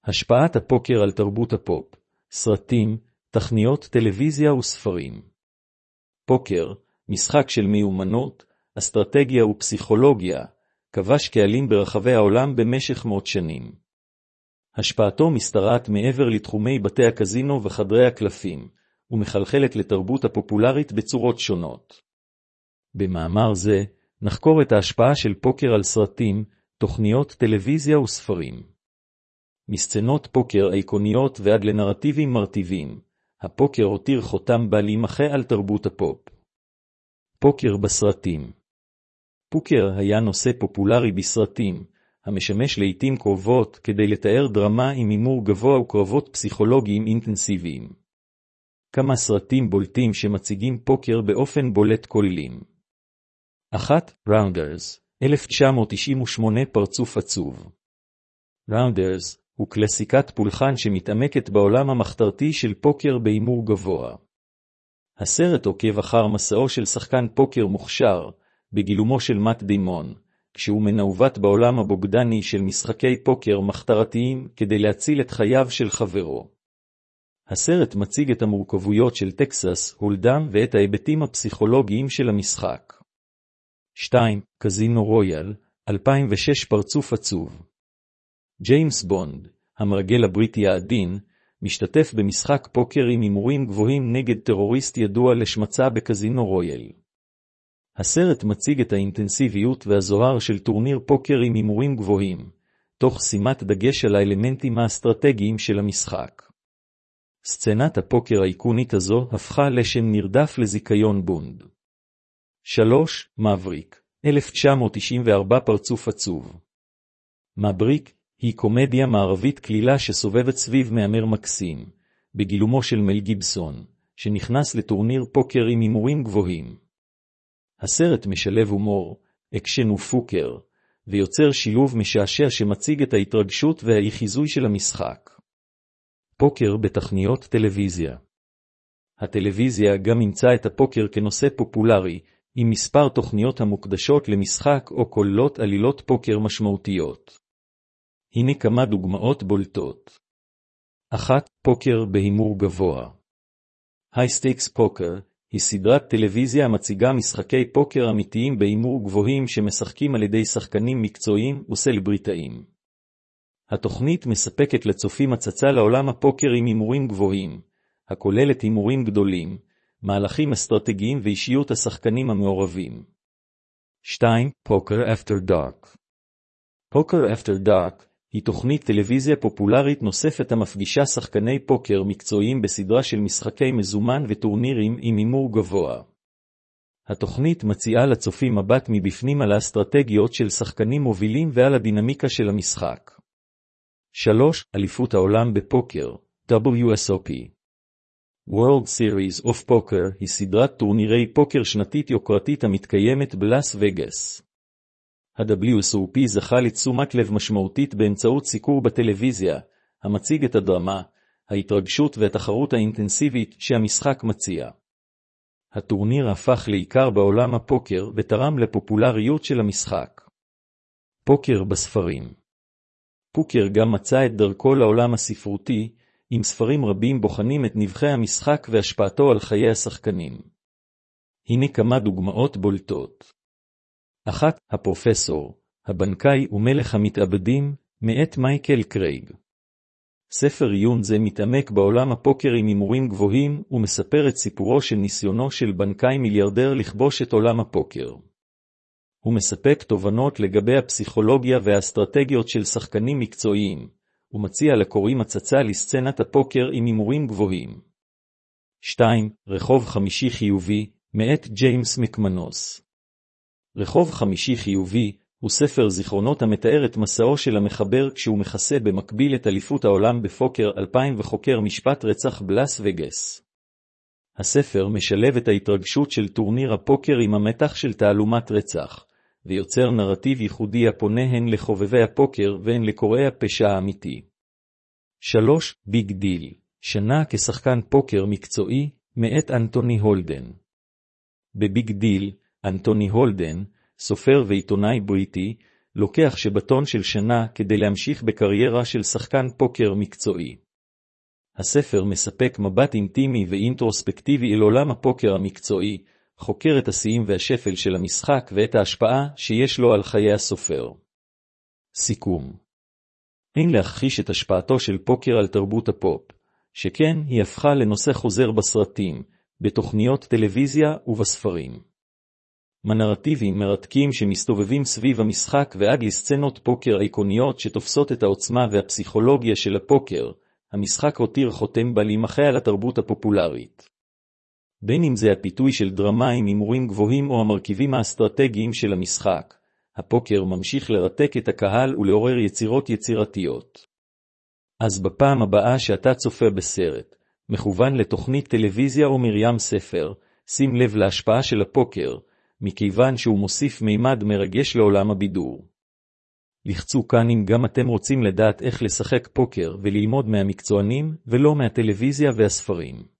השפעת הפוקר על תרבות הפופ, סרטים, תכניות טלוויזיה וספרים. פוקר, משחק של מיומנות, אסטרטגיה ופסיכולוגיה, כבש קהלים ברחבי העולם במשך מאות שנים. השפעתו משתרעת מעבר לתחומי בתי הקזינו וחדרי הקלפים, ומחלחלת לתרבות הפופולרית בצורות שונות. במאמר זה, נחקור את ההשפעה של פוקר על סרטים, תוכניות טלוויזיה וספרים. מסצנות פוקר איקוניות ועד לנרטיבים מרטיבים, הפוקר הותיר חותם בל יימחה על תרבות הפופ. פוקר בסרטים. פוקר היה נושא פופולרי בסרטים, המשמש לעתים קרובות כדי לתאר דרמה עם הימור גבוה וקרבות פסיכולוגיים אינטנסיביים. כמה סרטים בולטים שמציגים פוקר באופן בולט כוללים. 1. ראונדרס, 1998 פרצוף עצוב. ראונדרס הוא קלאסיקת פולחן שמתעמקת בעולם המחתרתי של פוקר בהימור גבוה. הסרט עוקב אחר מסעו של שחקן פוקר מוכשר, בגילומו של מאט דיימון, כשהוא מנווט בעולם הבוגדני של משחקי פוקר מחתרתיים כדי להציל את חייו של חברו. הסרט מציג את המורכבויות של טקסס הולדם ואת ההיבטים הפסיכולוגיים של המשחק. 2. קזינו רויאל, 2006 פרצוף עצוב. ג'יימס בונד, המרגל הבריטי העדין, משתתף במשחק פוקר עם הימורים גבוהים נגד טרוריסט ידוע לשמצה בקזינו רויאל. הסרט מציג את האינטנסיביות והזוהר של טורניר פוקר עם הימורים גבוהים, תוך שימת דגש על האלמנטים האסטרטגיים של המשחק. סצנת הפוקר האיקונית הזו הפכה לשם נרדף לזיכיון בונד. 3. מבריק, 1994 פרצוף עצוב. מבריק היא קומדיה מערבית כלילה שסובבת סביב מאמר מקסים, בגילומו של מל גיבסון, שנכנס לטורניר פוקר עם הימורים גבוהים. הסרט משלב הומור, אקשן ופוקר, ויוצר שילוב משעשע שמציג את ההתרגשות והחיזוי של המשחק. פוקר בתכניות טלוויזיה. הטלוויזיה גם אימצה את הפוקר כנושא פופולרי, עם מספר תוכניות המוקדשות למשחק או כוללות עלילות פוקר משמעותיות. הנה כמה דוגמאות בולטות. 1. פוקר בהימור גבוה. High Stakes Poker היא סדרת טלוויזיה המציגה משחקי פוקר אמיתיים בהימור גבוהים שמשחקים על ידי שחקנים מקצועיים וסלבריטאים. התוכנית מספקת לצופים הצצה לעולם הפוקר עם הימורים גבוהים, הכוללת הימורים גדולים, מהלכים אסטרטגיים ואישיות השחקנים המעורבים. 2. Poker After Dark. Poker After Dark היא תוכנית טלוויזיה פופולרית נוספת המפגישה שחקני פוקר מקצועיים בסדרה של משחקי מזומן וטורנירים עם הימור גבוה. התוכנית מציעה לצופים מבט מבפנים על האסטרטגיות של שחקנים מובילים ועל הדינמיקה של המשחק. 3. אליפות העולם בפוקר, WSOP. World Series of Poker היא סדרת טורנירי פוקר שנתית יוקרתית המתקיימת בלאס וגאס. ה-WSOP זכה לתשומת לב משמעותית באמצעות סיקור בטלוויזיה, המציג את הדרמה, ההתרגשות והתחרות האינטנסיבית שהמשחק מציע. הטורניר הפך לעיקר בעולם הפוקר ותרם לפופולריות של המשחק. פוקר בספרים. פוקר גם מצא את דרכו לעולם הספרותי, עם ספרים רבים בוחנים את נבחי המשחק והשפעתו על חיי השחקנים. הנה כמה דוגמאות בולטות. 1. הפרופסור, הבנקאי ומלך המתאבדים, מאת מייקל קרייג. ספר עיון זה מתעמק בעולם הפוקר עם הימורים גבוהים ומספר את סיפורו של ניסיונו של בנקאי מיליארדר לכבוש את עולם הפוקר. הוא מספק תובנות לגבי הפסיכולוגיה והאסטרטגיות של שחקנים מקצועיים, ומציע לקוראים הצצה לסצנת הפוקר עם הימורים גבוהים. 2. רחוב חמישי חיובי, מאת ג'יימס מקמנוס. רחוב חמישי חיובי הוא ספר זיכרונות המתאר את מסעו של המחבר כשהוא מכסה במקביל את אליפות העולם בפוקר 2000 וחוקר משפט רצח בלאס וגאס. הספר משלב את ההתרגשות של טורניר הפוקר עם המתח של תעלומת רצח, ויוצר נרטיב ייחודי הפונה הן לחובבי הפוקר והן לקוראי הפשע האמיתי. 3. ביג דיל, שנה כשחקן פוקר מקצועי, מאת אנטוני הולדן. בביג דיל, אנטוני הולדן, סופר ועיתונאי בריטי, לוקח שבתון של שנה כדי להמשיך בקריירה של שחקן פוקר מקצועי. הספר מספק מבט אינטימי ואינטרוספקטיבי אל עולם הפוקר המקצועי, חוקר את השיאים והשפל של המשחק ואת ההשפעה שיש לו על חיי הסופר. סיכום. אין להכחיש את השפעתו של פוקר על תרבות הפופ, שכן היא הפכה לנושא חוזר בסרטים, בתוכניות טלוויזיה ובספרים. מנרטיבים מרתקים שמסתובבים סביב המשחק ועד לסצנות פוקר איקוניות שתופסות את העוצמה והפסיכולוגיה של הפוקר, המשחק הותיר חותם בל יימחה על התרבות הפופולרית. בין אם זה הפיתוי של דרמה עם הימורים גבוהים או המרכיבים האסטרטגיים של המשחק, הפוקר ממשיך לרתק את הקהל ולעורר יצירות יצירתיות. אז בפעם הבאה שאתה צופה בסרט, מכוון לתוכנית טלוויזיה או מרים ספר, שים לב להשפעה של הפוקר, מכיוון שהוא מוסיף מימד מרגש לעולם הבידור. לחצו כאן אם גם אתם רוצים לדעת איך לשחק פוקר וללמוד מהמקצוענים ולא מהטלוויזיה והספרים.